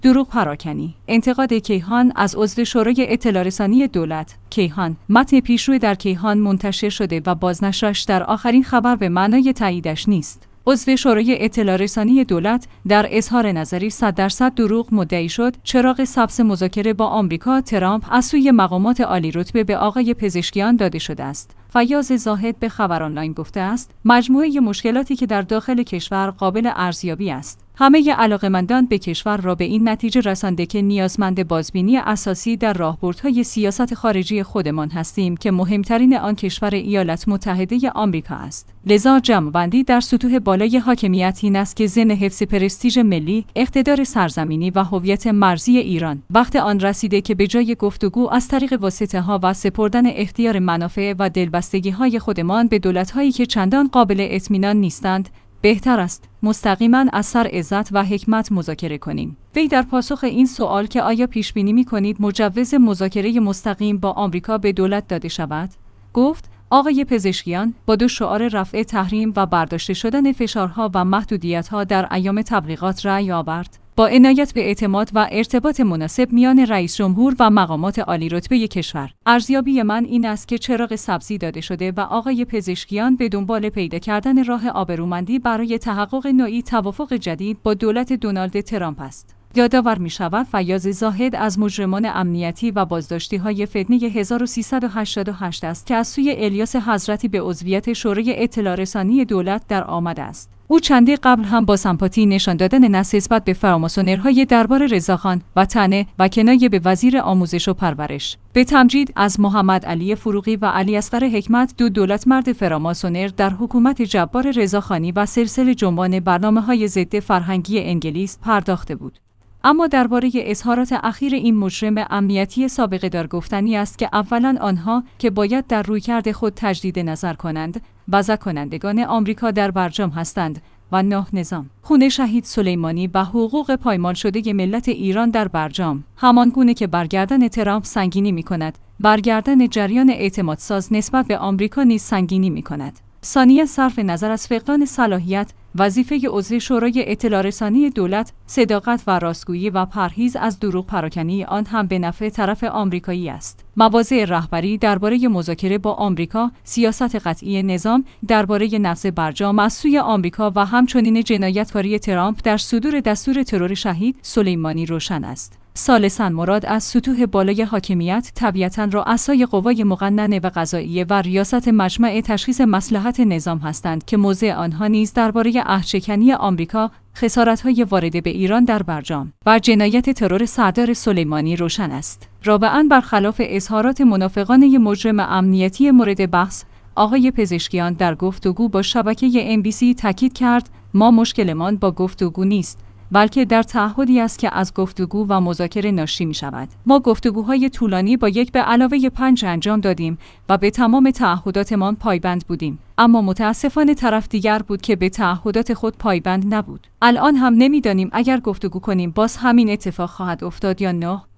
دروغ پراکنی. انتقاد کیهان از عضو شورای اطلاع رسانی دولت. کیهان: متن پیشرو در کیهان منتشر شده و بازنشرش در آخرین خبر به معنای تاییدش نیست. عضو شورای اطلاع رسانی دولت در اظهار نظری 100% دروغ مدعی شد چراغ سبز مذاکره با آمریکا ترامپ از سوی مقامات عالی رتبه به آقای پزشکیان داده شده است. فیاض زاهد به خبر آنلاین گفته است مجموعه مشکلاتی که در داخل کشور قابل ارزیابی است. همه علاقه‌مندان به کشور را به این نتیجه رسانده که نیازمند بازبینی اساسی در راهبردهای سیاست خارجی خودمان هستیم که مهمترین آن کشور ایالات متحده آمریکا است. لذا جمع‌بندی در سطوح بالای حاکمیت این است که ضمن حفظ پرستیژ ملی، اقتدار سرزمینی و هویت مرزی ایران، وقت آن رسیده که به جای گفتگو از طریق واسطه‌ها و سپردن اختیار منافع و دلبستگی‌های خودمان به دولت‌هایی که چندان قابل اطمینان نیستند، بهتر است مستقیما از سر عزت و حکمت مذاکره کنیم. وی در پاسخ این سوال که آیا پیش بینی می‌کنید مجوز مذاکره مستقیم با آمریکا به دولت داده شود، گفت آقای پزشکیان با دو شعار رفع تحریم و برداشته شدن فشارها و محدودیت‌ها در ایام تبلیغات رأی آورد. با عنایت به اعتماد و ارتباط مناسب میان رئیس جمهور و مقامات عالی رتبه کشور، ارزیابی من این است که چراغ سبزی داده شده و آقای پزشکیان به دنبال پیدا کردن راه آبرومندی برای تحقق نوعی توافق جدید با دولت دونالد ترامپ است. یادآور می شود فیاض زاهد از مجرمان امنیتی و بازداشتی‌های فتنه 1388 است که از سوی الیاس حضرتی به عضویت شورای اطلاع رسانی دولت در آمده است. او چندی قبل هم با سمپاتی نشان دادن نسبت به فراماسونرهای دربار رضاخان و طعنه و کنایه به وزیر آموزش و پرورش به تمجید از محمد علی فروغی و علی اصغر حکمت، دو دولتمرد فراماسونر در حکومت جبار رضاخانی و سلسله جنبان برنامه‌های ضد فرهنگی انگلیس پرداخته بود. اما درباره اظهارات اخیر این مجرم امنیتی سابقه دار گفتنی است که اولاً آنها که باید در رویکرد خود تجدید نظر کنند، بزک کنندگان آمریکا در برجام هستند و نه نظام. خون شهید سلیمانی و حقوق پایمال شده ملت ایران در برجام، همان گونه که برگردن ترامپ سنگینی می‌کند، برگردن جریان اعتمادساز نسبت به آمریکا نیز سنگینی می‌کند. ثانیاً صرف نظر از فقدان صلاحیت، وظیفه عضو شورای اطلاع رسانی دولت، صداقت و راستگویی و پرهیز از دروغ پراکنی آن هم به نفع طرف آمریکایی است. مواضع رهبری درباره مذاکره با آمریکا، سیاست قطعی نظام درباره نقض برجام از سوی آمریکا و همچنین جنایتکاری ترامپ در صدور دستور ترور شهید سلیمانی روشن است. ثالثاً مراد از سطوح بالای حاکمیت طبیعتاً رؤسای قوای مقننه و قضاییه و ریاست مجمع تشخیص مصلحت نظام هستند که موضع آنها نیز درباره عهدشکنی آمریکا، خسارت‌های وارده به ایران در برجام و جنایت ترور سردار سلیمانی روشن است. رابعاً برخلاف اظهارات منافقانه مجرم امنیتی مورد بحث، آقای پزشکیان در گفتگو با شبکه MBC تاکید کرد ما مشکلمان با گفتگو نیست، بلکه در تعهدی است که از گفتگو و مذاکره ناشی می شود. ما گفتگوهای طولانی با 1 به علاوه 5 انجام دادیم و به تمام تعهداتمان پایبند بودیم. اما متاسفانه طرف دیگر بود که به تعهدات خود پایبند نبود. الان هم نمیدانیم اگر گفتگو کنیم باز همین اتفاق خواهد افتاد یا نه.